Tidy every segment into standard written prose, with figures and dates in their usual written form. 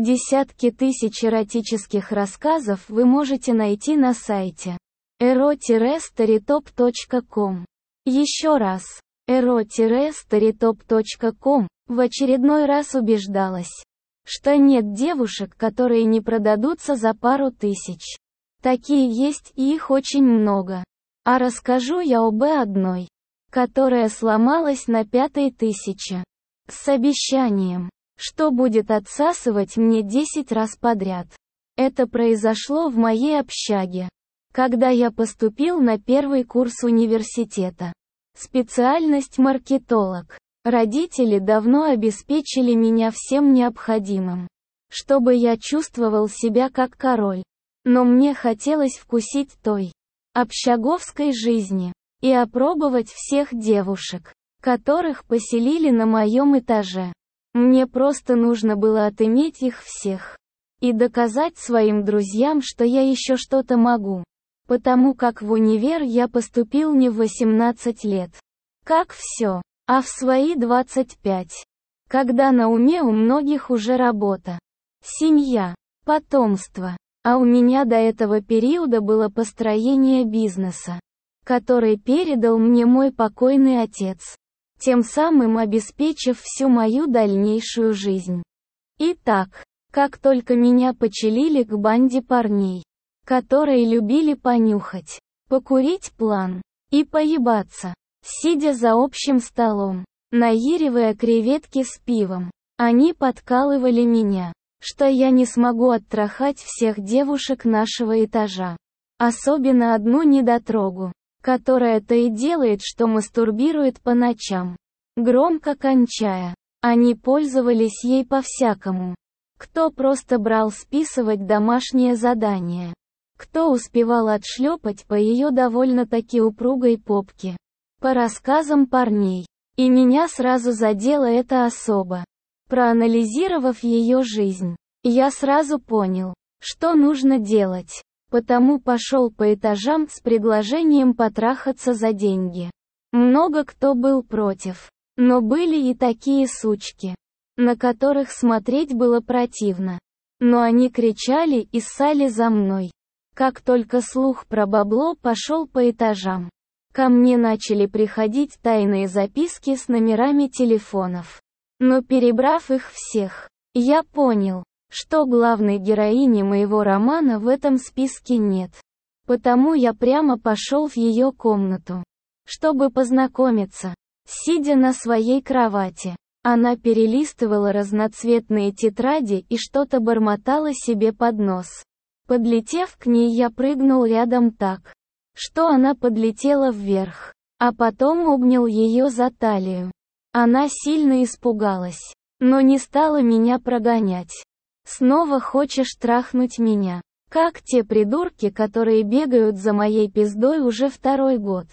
Десятки тысяч эротических рассказов вы можете найти на сайте ero-storytop.com. Еще раз, ero-storytop.com, в очередной раз убеждалась, что нет девушек, которые не продадутся за пару тысяч. Такие есть, и их очень много. А расскажу я об одной, которая сломалась на 5-й тысяче. С обещанием, что будет отсасывать мне 10 раз подряд. Это произошло в моей общаге, когда я поступил на первый курс университета. Специальность маркетолог. Родители давно обеспечили меня всем необходимым, чтобы я чувствовал себя как король. Но мне хотелось вкусить той общаговской жизни и опробовать всех девушек, которых поселили на моем этаже. Мне просто нужно было отыметь их всех и доказать своим друзьям, что я еще что-то могу. Потому как в универ я поступил не в 18 лет, как все, а в свои 25. Когда на уме у многих уже работа, семья, потомство. А у меня до этого периода было построение бизнеса, который передал мне мой покойный отец, тем самым обеспечив всю мою дальнейшую жизнь. Итак, как только меня почелили к банде парней, которые любили понюхать, покурить план и поебаться, сидя за общим столом, наиривая креветки с пивом, они подкалывали меня, что я не смогу оттрахать всех девушек нашего этажа. Особенно одну недотрогу, которая то и делает, что мастурбирует по ночам, громко кончая. Они пользовались ей по-всякому. Кто просто брал списывать домашнее задание. Кто успевал отшлепать по ее довольно-таки упругой попке. По рассказам парней. И меня сразу задело это особо. Проанализировав ее жизнь, я сразу понял, что нужно делать. Потому пошел по этажам с предложением потрахаться за деньги. Много кто был против. Но были и такие сучки, на которых смотреть было противно. Но они кричали и ссали за мной. Как только слух про бабло пошел по этажам, ко мне начали приходить тайные записки с номерами телефонов. Но перебрав их всех, я понял, что главной героини моего романа в этом списке нет. Потому я прямо пошел в ее комнату, чтобы познакомиться. Сидя на своей кровати, она перелистывала разноцветные тетради и что-то бормотала себе под нос. Подлетев к ней, я прыгнул рядом так, что она подлетела вверх, а потом обнял ее за талию. Она сильно испугалась, но не стала меня прогонять. «Снова хочешь трахнуть меня? Как те придурки, которые бегают за моей пиздой уже 2-й год?»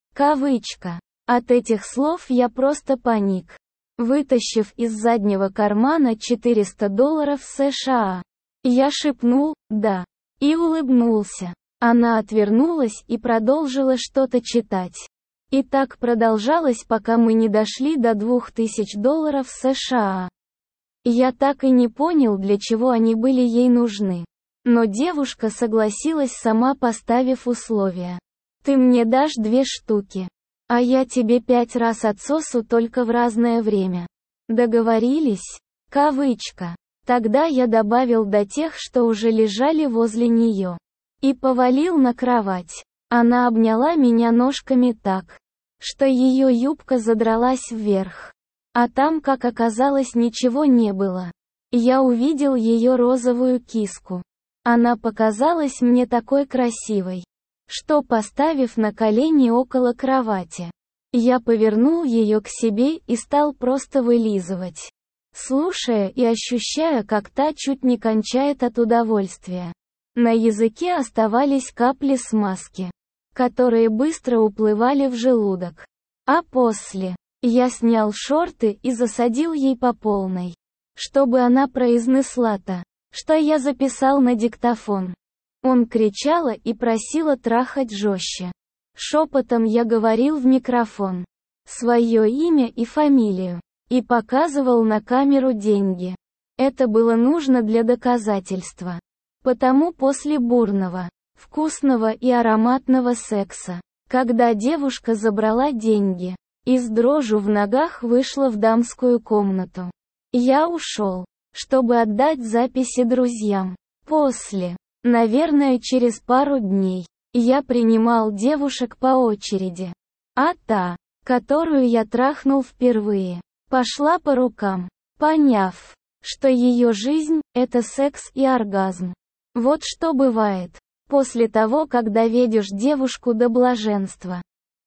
Кавычка. От этих слов я просто паник. Вытащив из заднего кармана $400 США, я шепнул «да» и улыбнулся. Она отвернулась и продолжила что-то читать. И так продолжалось, пока мы не дошли до $2000 США. Я так и не понял, для чего они были ей нужны. Но девушка согласилась сама, поставив условия. «Ты мне дашь 2 штуки. А я тебе 5 раз отсосу, только в разное время. Договорились?» Кавычка. Тогда я добавил до тех, что уже лежали возле нее. И повалил на кровать. Она обняла меня ножками так, что ее юбка задралась вверх. А там, как оказалось, ничего не было. Я увидел ее розовую киску. Она показалась мне такой красивой, что, поставив на колени около кровати, я повернул ее к себе и стал просто вылизывать, слушая и ощущая, как та чуть не кончает от удовольствия. На языке оставались капли смазки, которые быстро уплывали в желудок. А после, я снял шорты и засадил ей по полной, чтобы она произнесла то, что я записал на диктофон. Он кричала и просила трахать жестче. Шепотом я говорил в микрофон свое имя и фамилию, и показывал на камеру деньги. Это было нужно для доказательства. Потому после бурного, вкусного и ароматного секса, когда девушка забрала деньги и с дрожью в ногах вышла в дамскую комнату, я ушел, чтобы отдать записи друзьям. После, наверное, через пару дней, я принимал девушек по очереди. А та, которую я трахнул впервые, пошла по рукам, поняв, что ее жизнь – это секс и оргазм. Вот что бывает после того, как доведешь девушку до блаженства.